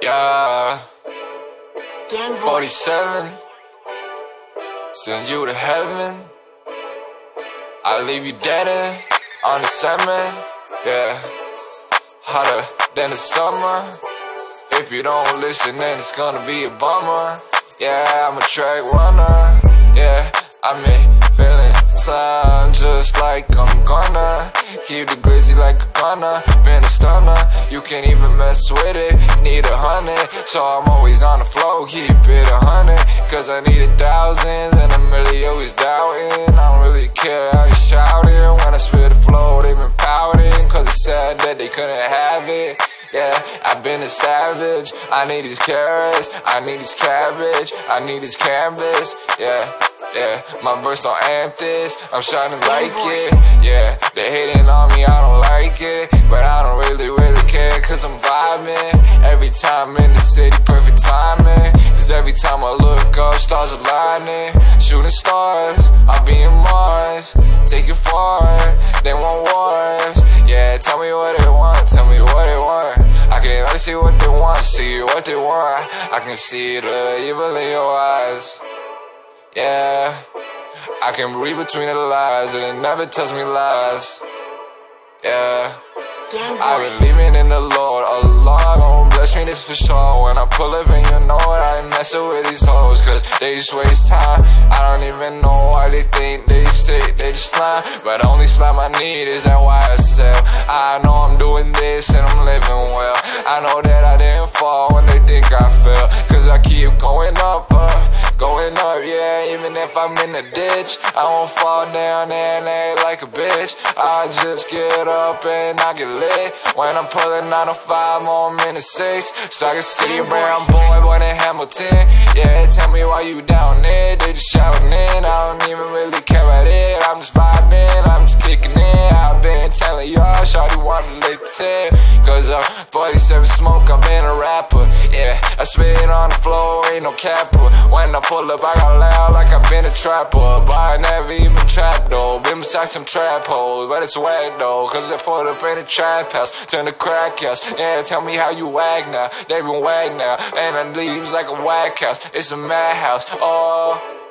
Yeah, 47, send you to heaven. I leave you dead in on the salmon. Yeah, hotter than the summer. If you don't listen, then it's gonna be a bummer. Yeah, I'm a track runner. Yeah, I'm feeling slime just like I'm gonna keep the glizzy like a gunner. Been a stunner, you can't even mess with it. Need 100, so I'm always on the flow. Keep it 100, cause I need thousands, and I'm really always doubting. I don't really care how you shouting. When I spit the flow, they been pouting, cause it's sad that they couldn't have it. Yeah, I've been a savage. I need these carrots, I need this cabbage, I need this canvas. Yeah, my verse on Amethyst, I'm shining like it. Yeah, they hating on me, I don't like it, but I don't really care, cause I'm vibing. Every time in the city, perfect timing. Cause every time I look up, stars aligning. Shooting stars, I'll be in Mars. Take it far, they want wars. Yeah, tell me what they want, tell me what they want. I can only see what they want, see what they want. I can see the evil in your eyes. Yeah, I can read between the lines, and it never tells me lies. Yeah, I've been believing in the Lord, Allah gon' bless me, this for sure. When I pull up and you know it, I ain't messing with these hoes, cause they just waste time. I don't even know why they think they sick, they just slime. But the only slime I need is that YSL. I know I'm doing this and I'm living well. I know that I didn't fall when they think I fell, cause I keep going up, yeah. Even if I'm in the ditch, I won't fall down and act like a bitch. I just get up and I get lit. When I'm pulling out a 5 more minutes 6. Saga City, brown boy, born in Hamilton. Yeah, tell me why you down there. They just shouting in. I don't even really care about it. I'm just vibing, I'm just kicking in. I've been telling y'all, shawty wanna lay the 10. Cause I'm 47 smoke, I've been a rapper. Yeah, I spit on the floor, ain't no capper. When I pull up, I got loud like I've been a trapper. But I never even trapped though. Been beside some trap hoes, but it's whack though. Cause I pulled up in a trap house, turn the crack house. Yeah, tell me how you wag now. They been wag now, and I leaves like a whack house. It's a madhouse. Oh.